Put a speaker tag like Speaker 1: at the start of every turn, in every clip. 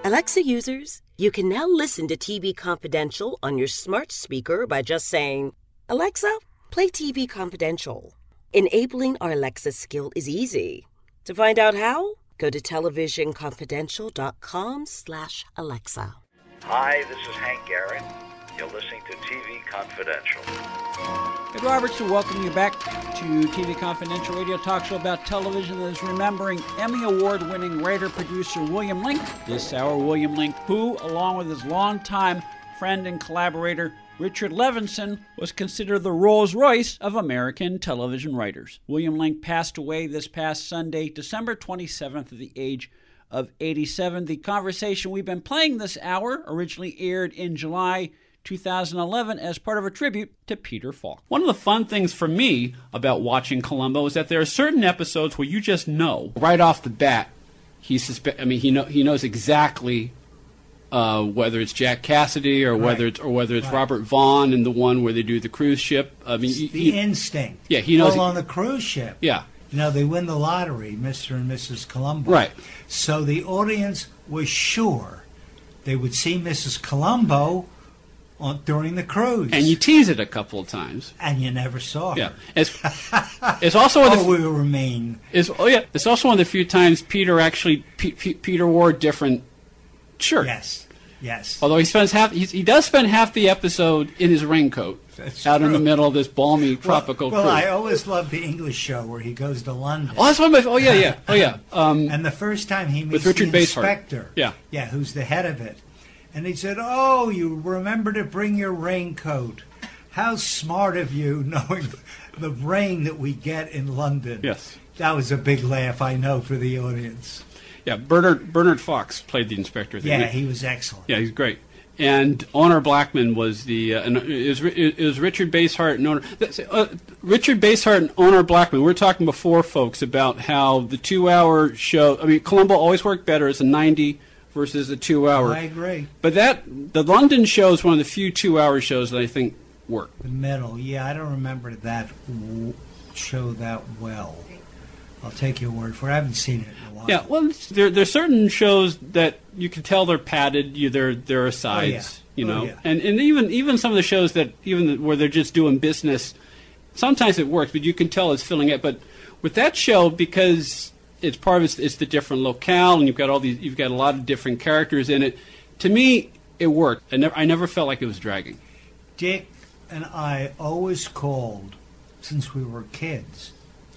Speaker 1: Alexa users, you can now listen to TV Confidential on your smart speaker by just saying, "Alexa, play TV Confidential." Enabling our Alexa skill is easy. To find out how, go to televisionconfidential.com/Alexa.
Speaker 2: Hi, this is Hank Garrett. You're listening to TV Confidential.
Speaker 3: Ed Roberts will welcome you back to TV Confidential radio talk show about television that is remembering Emmy Award-winning writer-producer William Link. This hour, William Link, who, along with his longtime friend and collaborator Richard Levinson, was considered the Rolls-Royce of American television writers. William Link passed away this past Sunday, December 27th, at the age of 87. The conversation we've been playing this hour originally aired in July 2011 as part of a tribute to Peter Falk. One of the fun things for me about watching Columbo is that there are certain episodes where you just know right off the bat he knows exactly whether it's Jack Cassidy or whether it's Robert Vaughn in the one where they do the cruise ship. I mean,
Speaker 4: the instinct.
Speaker 3: Yeah, he knows.
Speaker 4: Well, on the cruise ship.
Speaker 3: Yeah.
Speaker 4: You know, they win the lottery, Mr. and Mrs. Columbo.
Speaker 3: Right.
Speaker 4: So the audience was sure they would see Mrs. Columbo during the cruise.
Speaker 3: And you tease it a couple of times.
Speaker 4: And you never saw her.
Speaker 3: Yeah. It's also one of the...
Speaker 4: we remain.
Speaker 3: It's also one of the few times Peter actually... Peter wore a different shirt.
Speaker 4: Yes.
Speaker 3: Although he does spend half the episode in his raincoat.
Speaker 4: That's
Speaker 3: out
Speaker 4: true.
Speaker 3: In the middle of this balmy tropical cruise.
Speaker 4: Well, I always loved the English show where he goes to London.
Speaker 3: Oh, that's one of my... Oh, yeah.
Speaker 4: And the first time he meets
Speaker 3: with Richard
Speaker 4: the
Speaker 3: Basehart.
Speaker 4: inspector.
Speaker 3: Yeah,
Speaker 4: who's the head of it. And he said, "Oh, you remember to bring your raincoat. How smart of you, knowing the rain that we get in London."
Speaker 3: Yes.
Speaker 4: That was a big laugh, I know, for the audience.
Speaker 3: Yeah, Bernard Fox played the inspector.
Speaker 4: Yeah, he was excellent.
Speaker 3: Yeah, he's great. And Honor Blackman was the it was Richard Basehart and Honor Richard Basehart and Honor Blackman. We were talking before, folks, about how the 2-hour show. I mean, Columbo always worked better as a 90 versus a 2-hour.
Speaker 4: I agree.
Speaker 3: But the London show is one of the few 2-hour shows that I think work.
Speaker 4: The middle, yeah, I don't remember that show that well. I'll take your word for it. I haven't seen it in a while.
Speaker 3: Yeah, well, there's certain shows that you can tell they're padded. There are asides, you know,
Speaker 4: yeah.
Speaker 3: and even some of the shows that where they're just doing business, sometimes it works, but you can tell it's filling it. But with that show, because it's part of it's the different locale, and you've got a lot of different characters in it. To me, it worked. I never felt like it was dragging.
Speaker 4: Dick and I always called, since we were kids,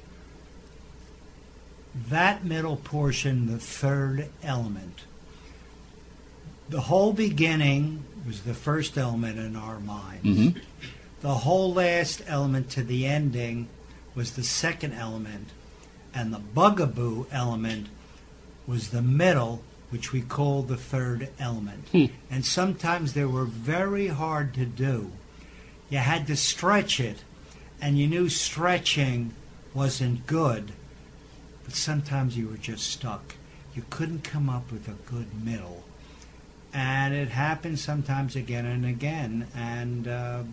Speaker 4: that middle portion the third element. The whole beginning was the first element in our minds.
Speaker 3: Mm-hmm.
Speaker 4: The whole last element to the ending was the second element, and the bugaboo element was the middle, which we call the third element. And sometimes they were very hard to do. You had to stretch it, and you knew stretching wasn't good, but sometimes you were just stuck. You couldn't come up with a good middle. And it happened sometimes again and again, and,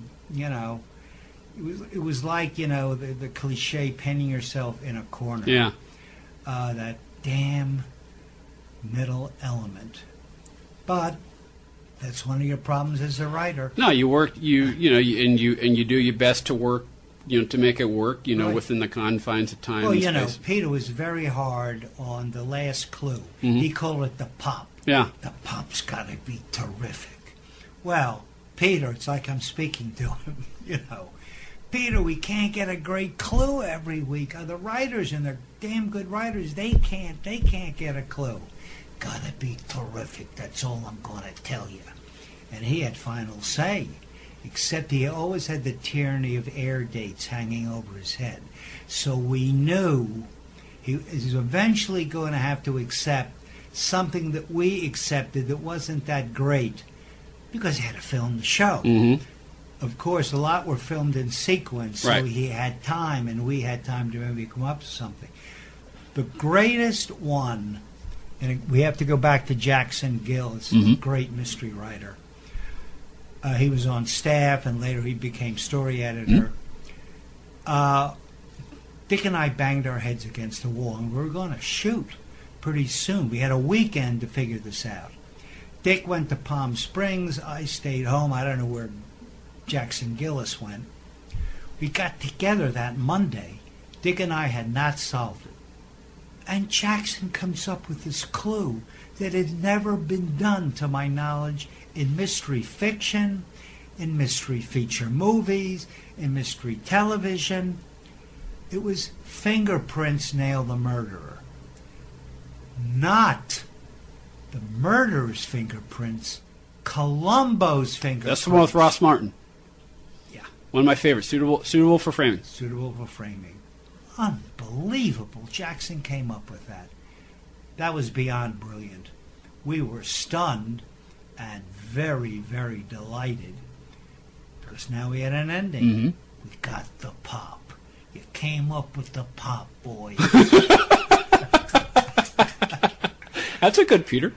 Speaker 4: it was like, the cliche, pinning yourself in a corner.
Speaker 3: Yeah.
Speaker 4: That damn middle element. But that's one of your problems as a writer.
Speaker 3: No, you work, you do your best to work, to make it work, right. Within the confines of time.
Speaker 4: Well, Peter was very hard on the last clue.
Speaker 3: Mm-hmm.
Speaker 4: He called it the pop.
Speaker 3: Yeah.
Speaker 4: The pop's got to be terrific. Well, Peter, it's like I'm speaking to him, Peter, we can't get a great clue every week. The writers, and they're damn good writers, they can't get a clue. Gotta be terrific, that's all I'm gonna tell you. And he had final say, except he always had the tyranny of air dates hanging over his head. So we knew he was eventually going to have to accept something that we accepted that wasn't that great, because he had to film the show.
Speaker 3: Mm-hmm.
Speaker 4: Of course, a lot were filmed in sequence, so
Speaker 3: right.
Speaker 4: he had time, and we had time to maybe come up with something. The greatest one, and we have to go back to Jackson Gill. It's a great mystery writer. He was on staff, and later he became story editor. Dick and I banged our heads against the wall, and we were going to shoot pretty soon. We had a weekend to figure this out. Dick went to Palm Springs. I stayed home. I don't know where Jackson Gillis went. We got together that Monday. Dick and I had not solved it. And Jackson comes up with this clue that had never been done, to my knowledge, in mystery fiction, in mystery feature movies, in mystery television. It was fingerprints nail the murderer. Not the murderer's fingerprints, Columbo's fingerprints.
Speaker 5: That's the one with Ross Martin.
Speaker 4: Yeah.
Speaker 5: One of my favorites. Suitable for framing.
Speaker 4: Suitable for framing. Unbelievable. Jackson came up with that. That was beyond brilliant. We were stunned and very, very delighted because now we had an ending.
Speaker 5: Mm-hmm.
Speaker 4: We got the pop. You came up with the pop, boys.
Speaker 5: That's a good Peter.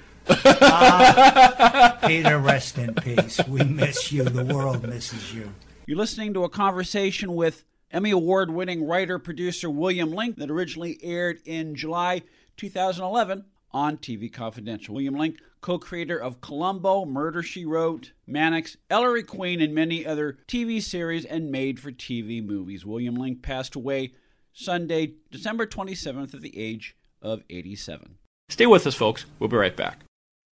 Speaker 4: Peter, rest in peace. We miss you. The world misses you.
Speaker 3: You're listening to a conversation with Emmy Award-winning writer-producer William Link that originally aired in July 2011 on TV Confidential. William Link, co-creator of Columbo, Murder, She Wrote, Mannix, Ellery Queen, and many other TV series and made-for-TV movies. William Link passed away Sunday, December 27th at the age of 87.
Speaker 5: Stay with us, folks. We'll be right back.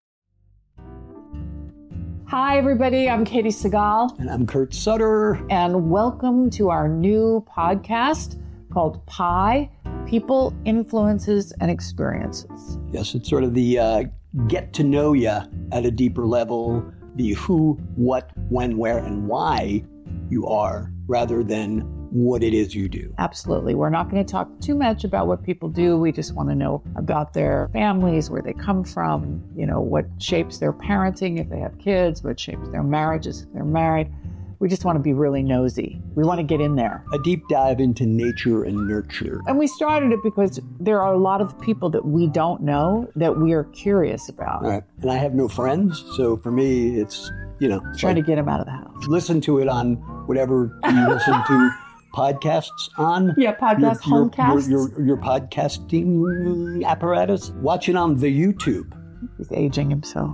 Speaker 6: Hi, everybody. I'm Katie Segal.
Speaker 7: And I'm Kurt Sutter.
Speaker 6: And welcome to our new podcast called Pi, People, Influences, and Experiences.
Speaker 7: Yes, it's sort of the get to know you at a deeper level, the who, what, when, where, and why you are, rather than what it is you do.
Speaker 6: Absolutely. We're not going to talk too much about what people do. We just want to know about their families, where they come from, what shapes their parenting if they have kids, what shapes their marriages if they're married. We just want to be really nosy. We want to get in there.
Speaker 7: A deep dive into nature and nurture.
Speaker 6: And we started it because there are a lot of people that we don't know that we are curious about.
Speaker 7: All right. And I have no friends, so for me, it's,
Speaker 6: trying to get them out of the house.
Speaker 7: Listen to it on whatever you listen to podcasts on.
Speaker 6: Yeah, homecasts.
Speaker 7: Your podcasting apparatus. Watch it on the YouTube.
Speaker 6: He's aging himself.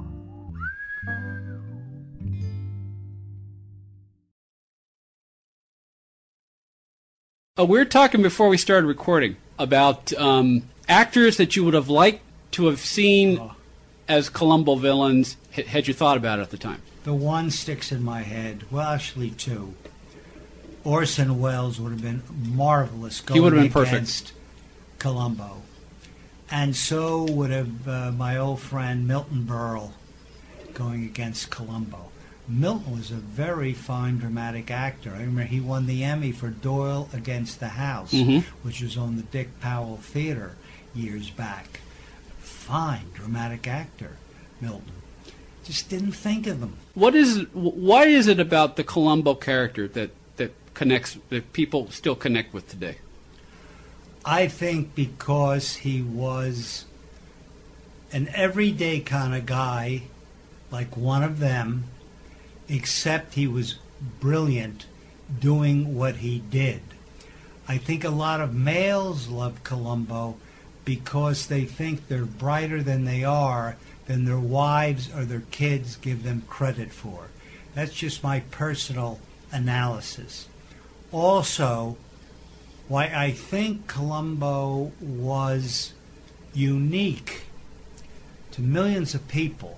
Speaker 5: We were talking before we started recording about actors that you would have liked to have seen as Columbo villains. Had you thought about it at the time?
Speaker 4: The one sticks in my head. Well, actually, two. Orson Welles would have been marvelous going against Columbo. And so would have my old friend Milton Berle going against Columbo. Milton was a very fine dramatic actor. I remember he won the Emmy for Doyle Against the House, which was on the Dick Powell Theater years back. Fine dramatic actor, Milton. Just didn't think of them.
Speaker 5: Why is it about the Columbo character that connects, that people still connect with today?
Speaker 4: I think because he was an everyday kind of guy, like one of them, except he was brilliant doing what he did. I think a lot of males love Columbo because they think they're brighter than they are, than their wives or their kids give them credit for. That's just my personal analysis. Also, why I think Columbo was unique to millions of people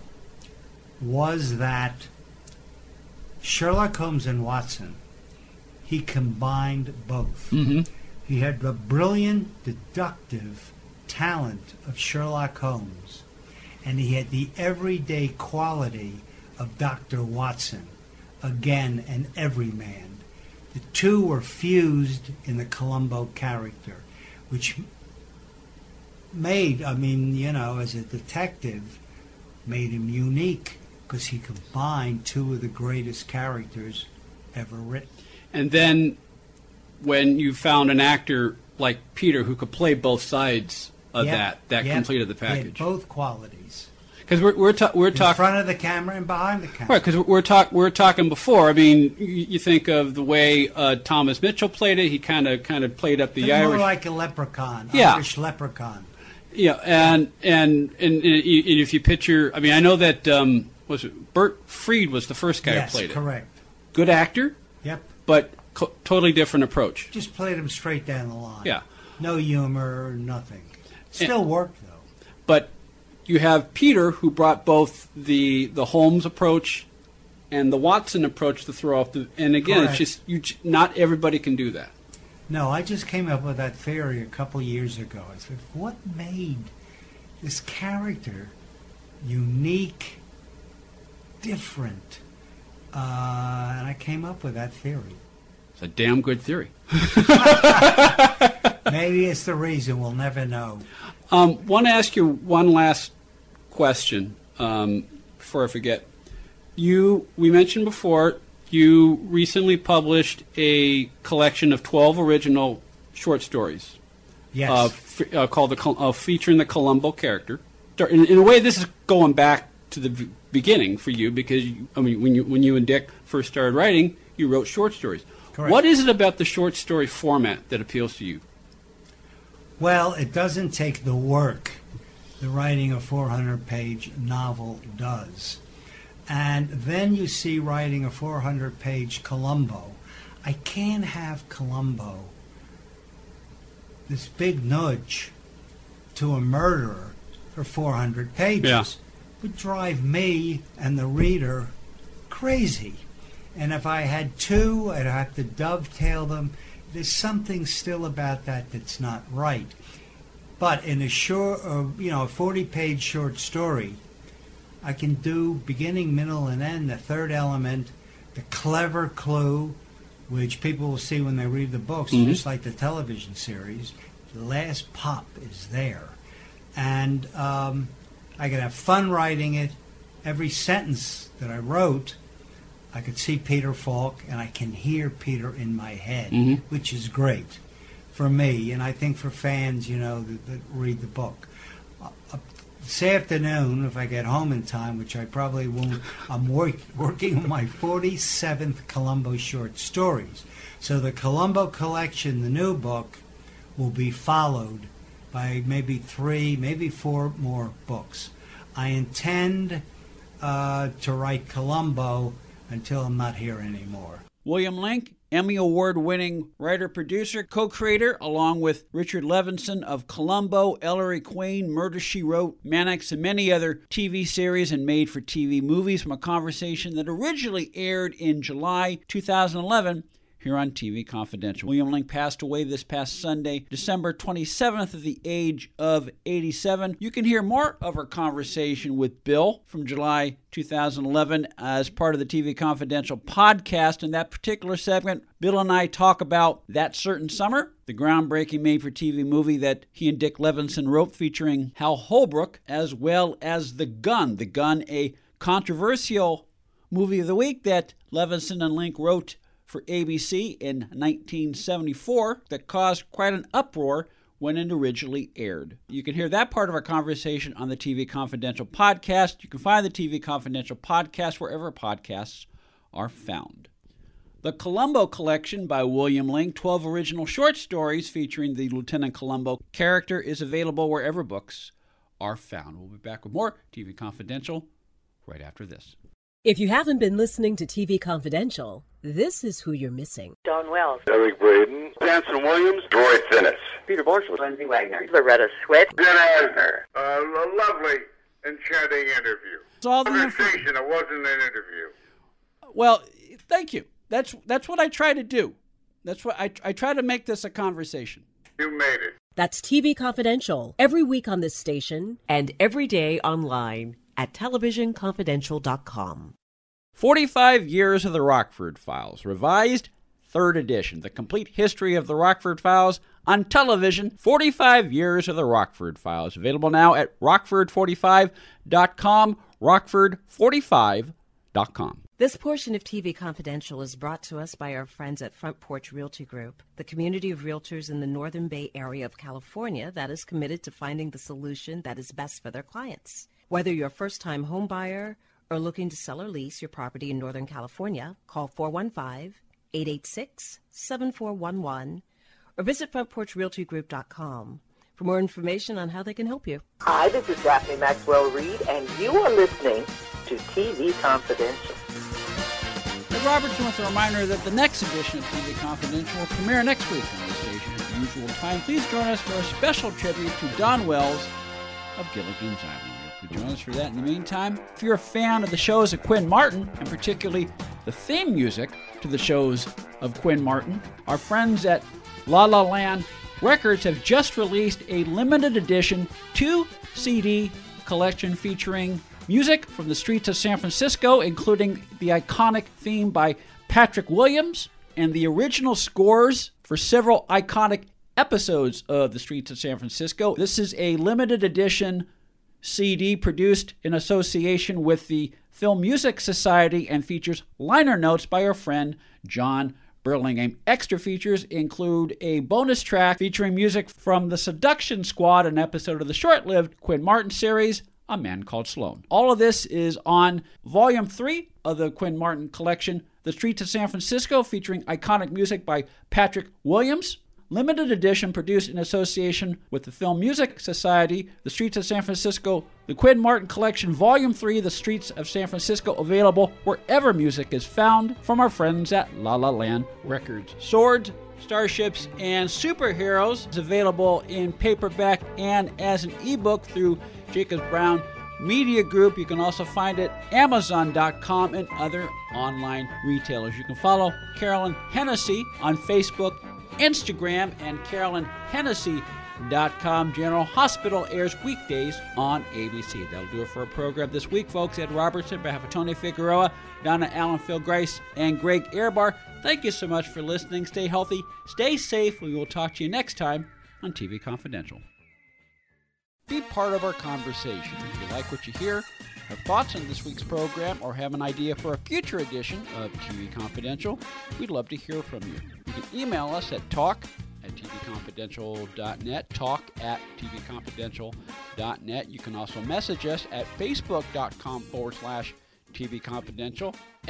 Speaker 4: was that Sherlock Holmes and Watson, he combined both.
Speaker 5: Mm-hmm.
Speaker 4: He had the brilliant deductive talent of Sherlock Holmes, and he had the everyday quality of Dr. Watson, again an everyman. The two were fused in the Columbo character, which made, as a detective, made him unique because he combined two of the greatest characters ever written.
Speaker 5: And then when you found an actor like Peter who could play both sides of that completed the package.
Speaker 4: He had both qualities.
Speaker 5: Because we're talking
Speaker 4: in front of the camera and behind the camera.
Speaker 5: Right, because we're talking before. I mean, you think of the way Thomas Mitchell played it. He kind of played up the Irish.
Speaker 4: More like a leprechaun,
Speaker 5: yeah.
Speaker 4: Irish leprechaun.
Speaker 5: Yeah, and if you picture, I mean, I know that was it Bert Freed was the first guy who played it.
Speaker 4: Yes, correct.
Speaker 5: Good actor.
Speaker 4: Yep.
Speaker 5: But totally different approach.
Speaker 4: Just played him straight down the line.
Speaker 5: Yeah.
Speaker 4: No humor, nothing. Still worked though.
Speaker 5: But you have Peter, who brought both the Holmes approach and the Watson approach to throw off the. And again,
Speaker 4: Correct.
Speaker 5: it's just not everybody can do that.
Speaker 4: No, I just came up with that theory a couple years ago. I said, what made this character unique, different? And I came up with that theory.
Speaker 5: It's a damn good theory.
Speaker 4: Maybe it's the reason. We'll never know.
Speaker 5: Want to ask you one last question before I forget. We mentioned before, you recently published a collection of 12 original short stories.
Speaker 4: Yes.
Speaker 5: Called featuring the Columbo character. In a way, this is going back to the beginning for you because when you and Dick first started writing, you wrote short stories.
Speaker 4: Correct.
Speaker 5: What is it about the short story format that appeals to you?
Speaker 4: Well, it doesn't take the work the writing a 400-page novel does. And then you see writing a 400-page Columbo. I can't have Columbo, this big nudge to a murderer for 400 pages.
Speaker 5: Yeah.
Speaker 4: Would drive me and the reader crazy. And if I had two, I'd have to dovetail them. There's something still about that that's not right. But in a short, a 40-page short story, I can do beginning, middle, and end, the third element, the clever clue, which people will see when they read the books, just like the television series. The last pop is there. And I can have fun writing it. Every sentence that I wrote, I could see Peter Falk, and I can hear Peter in my head, which is great for me, and I think for fans, that read the book. This afternoon, if I get home in time, which I probably won't, I'm working on my 47th Columbo short stories. So the Columbo collection, the new book, will be followed by maybe 3, maybe 4 more books. I intend to write Columbo until I'm not here anymore.
Speaker 3: William Link, Emmy Award-winning writer-producer, co-creator, along with Richard Levinson of Columbo, Ellery Queen, Murder, She Wrote, Mannix, and many other TV series and made-for-TV movies, from a conversation that originally aired in July 2011 here on TV Confidential. William Link passed away this past Sunday, December 27th, at the age of 87. You can hear more of our conversation with Bill from July 2011 as part of the TV Confidential podcast. In that particular segment, Bill and I talk about That Certain Summer, the groundbreaking made-for-TV movie that he and Dick Levinson wrote featuring Hal Holbrook, as well as The Gun. The Gun, a controversial movie of the week that Levinson and Link wrote for ABC in 1974 that caused quite an uproar when it originally aired. You can hear that part of our conversation on the TV Confidential podcast. You can find the TV Confidential podcast wherever podcasts are found. The Columbo Collection by William Link, 12 original short stories featuring the Lieutenant Columbo character, is available wherever books are found. We'll be back with more TV Confidential right after this.
Speaker 8: If you haven't been listening to TV Confidential, this is who you're missing.
Speaker 9: Don Wells,
Speaker 2: Eric Braden, Anson Williams,
Speaker 10: Roy Finnis,
Speaker 9: Peter Marshall, Lindsay Wagner, Loretta Swit,
Speaker 10: Ben Asner.
Speaker 2: a lovely, enchanting interview.
Speaker 3: It's all the
Speaker 2: Conversation, it wasn't an interview.
Speaker 3: Well, thank you. That's what I try to do. That's what I try to make this a conversation.
Speaker 2: You made it.
Speaker 8: That's TV Confidential, every week on this station
Speaker 1: And every day online at televisionconfidential.com.
Speaker 3: 45 Years of the Rockford Files, revised 3rd edition. The complete history of the Rockford Files on television. 45 Years of the Rockford Files. Available now at rockford45.com, rockford45.com.
Speaker 8: This portion of TV Confidential is brought to us by our friends at Front Porch Realty Group, the community of realtors in the Northern Bay area of California that is committed to finding the solution that is best for their clients. Whether you're a first-time home buyer or looking to sell or lease your property in Northern California, call 415-886-7411 or visit frontporchrealtygroup.com. for more information on how they can help you.
Speaker 9: Hi, this is Daphne Maxwell Reed, and you are listening to TV Confidential.
Speaker 3: Ed Robertson with a reminder that the next edition of TV Confidential will premiere next week on the station at the usual time. Please join us for a special tribute to Don Wells of Gilligan's Island. You can join us for that. In the meantime, if you're a fan of the shows of Quinn Martin, and particularly the theme music to the shows of Quinn Martin, our friends at La La Land Records have just released a limited edition 2-CD collection featuring music from the streets of San Francisco, including the iconic theme by Patrick Williams and the original scores for several iconic episodes of the streets of San Francisco. This is a limited edition CD produced in association with the Film Music Society and features liner notes by our friend John Burlingame. Extra features include a bonus track featuring music from The Seduction Squad, an episode of the short-lived Quinn Martin series, A Man Called Sloan. All of this is on Volume 3 of the Quinn Martin collection, The Streets of San Francisco, featuring iconic music by Patrick Williams. Limited edition produced in association with the Film Music Society, The Streets of San Francisco, the Quinn Martin Collection, Volume 3, The Streets of San Francisco, available wherever music is found from our friends at La La Land Records. Swords, Starships, and Superheroes is available in paperback and as an ebook through Jacobs Brown Media Group. You can also find it at Amazon.com and other online retailers. You can follow Carolyn Hennessy on Facebook, Instagram, and CarolynHennessy.com. General Hospital airs weekdays on ABC. That'll do it for our program this week, folks. Ed Robertson, on behalf of Tony Figueroa, Donna Allen, Phil Grace, and Greg Ehrbar, thank you so much for listening. Stay healthy, stay safe. We will talk to you next time on TV Confidential. Be part of our conversation. If you like what you hear, have thoughts on this week's program, or have an idea for a future edition of TV Confidential, we'd love to hear from you. You can email us at talk@tvconfidential.net, talk@tvconfidential.net. You can also message us at facebook.com/TV Confidential,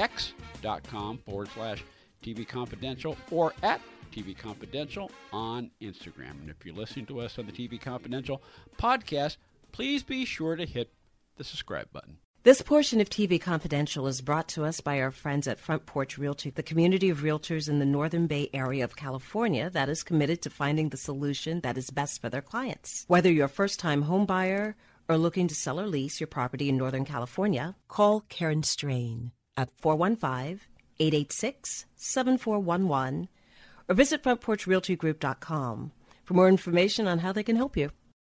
Speaker 3: x.com/TV Confidential, or at TV Confidential on Instagram. And if you're listening to us on the TV Confidential podcast, please be sure to hit the subscribe button.
Speaker 8: This portion of TV Confidential is brought to us by our friends at Front Porch Realty, the community of realtors in the Northern Bay area of California that is committed to finding the solution that is best for their clients. Whether you're a first-time home buyer or looking to sell or lease your property in Northern California, call Karen Strain at 415-886-7411 or visit FrontPorchRealtyGroup.com for more information on how they can help you.